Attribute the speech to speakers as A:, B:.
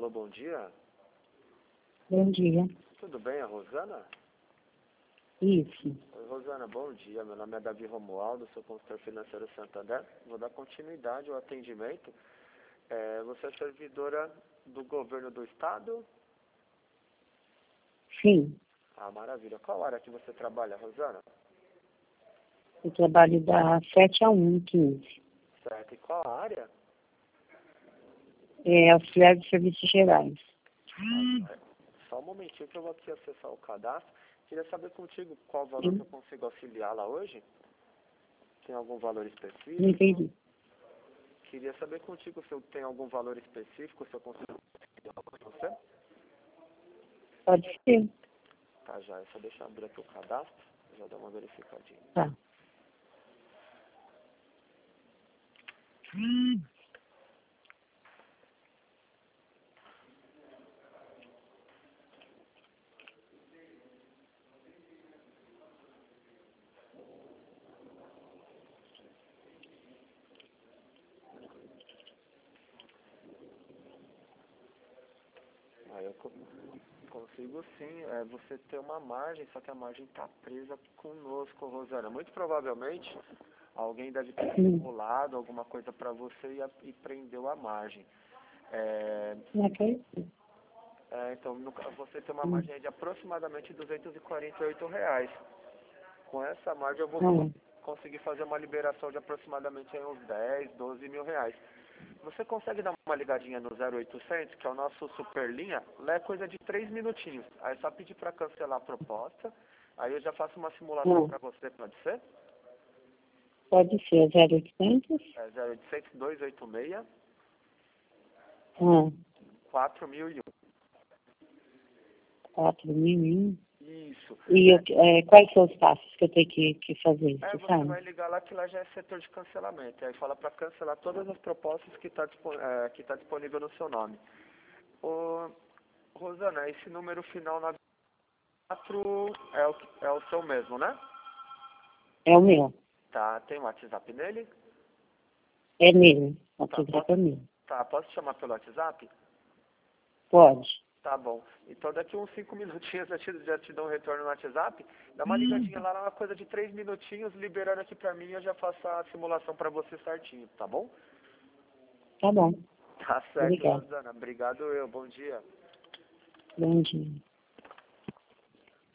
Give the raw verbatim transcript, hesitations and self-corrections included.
A: Alô, bom dia.
B: Bom dia.
A: Tudo bem, a Rosana?
B: Isso.
A: Oi, Rosana, bom dia. Meu nome é Davi Romualdo, sou consultor financeiro Santander. Vou dar continuidade ao atendimento. É, você é servidora do governo do estado?
B: Sim.
A: Ah, maravilha. Qual área que você trabalha, Rosana?
B: Eu trabalho da sete a um, quinze.
A: Certo. E qual a área?
B: É auxiliar de serviços gerais.
A: Ah, é. Só um momentinho que eu vou aqui acessar o cadastro. Queria saber contigo qual valor que eu consigo auxiliá-la hoje. Tem algum valor específico?
B: Não entendi.
A: Queria saber contigo se eu tenho algum valor específico, se eu consigo auxiliá-la com você.
B: Pode ser.
A: Tá, já. É só deixar eu abrir aqui o cadastro. Já dá uma verificadinha.
B: Tá.
A: Aí eu co- consigo sim, é, você ter uma margem, só que a margem está presa conosco, Rosana. Muito provavelmente alguém deve ter
B: Hum.
A: simulado alguma coisa para você e, a- e prendeu a margem. É,
B: Não acredito.
A: é, então, no ca- você tem uma
B: Hum.
A: margem aí de aproximadamente duzentos e quarenta e oito reais. Com essa margem eu vou
B: Hum.
A: conseguir fazer uma liberação de aproximadamente aí uns dez, doze mil reais. Você consegue dar uma ligadinha no zero oitocentos, que é o nosso super linha? Lá é coisa de três minutinhos. Aí é só pedir para cancelar a proposta. Aí eu já faço uma simulação
B: Hum.
A: para você, pode ser?
B: Pode ser zero oitocentos.
A: É zero oitocentos, dois oito seis,
B: Hum.
A: quatro mil e um.
B: quatro mil e um.
A: Isso.
B: E eu, é, quais são os passos que eu tenho que, que fazer?
A: É,
B: Você
A: você
B: sabe?
A: vai ligar lá que lá já é setor de cancelamento. Aí fala para cancelar todas as propostas que está é, que tá disponível no seu nome. Ô, Rosana, esse número final na quatro é o, que- é o seu mesmo, né?
B: É o meu.
A: Tá, tem um WhatsApp nele?
B: É meu. O
A: Tá,
B: WhatsApp é
A: posso,
B: meu.
A: tá, posso te chamar pelo WhatsApp?
B: Pode.
A: Tá bom. Então daqui uns cinco minutinhos eu te, já te dou um retorno no WhatsApp. Dá uma ligadinha lá, uma coisa de três minutinhos, liberando aqui pra mim, eu já faço a simulação pra você certinho, tá bom?
B: Tá bom.
A: Tá certo,
B: Obrigada.
A: Rosana. Obrigado eu. Bom dia.
B: Bom dia.